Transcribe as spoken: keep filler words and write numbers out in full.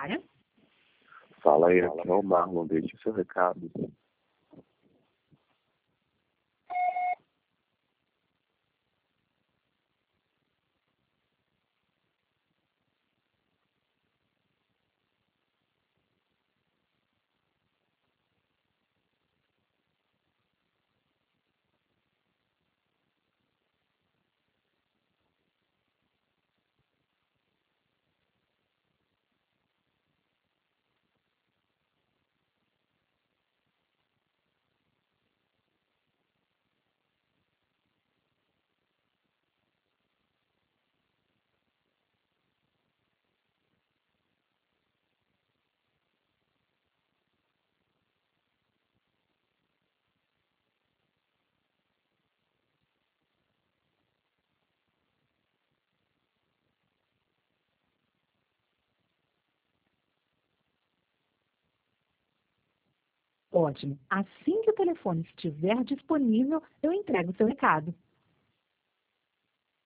para... Fala aí, aqui é o Marlon, deixe seu recado. Ótimo. Assim que o telefone estiver disponível, eu entrego o seu recado.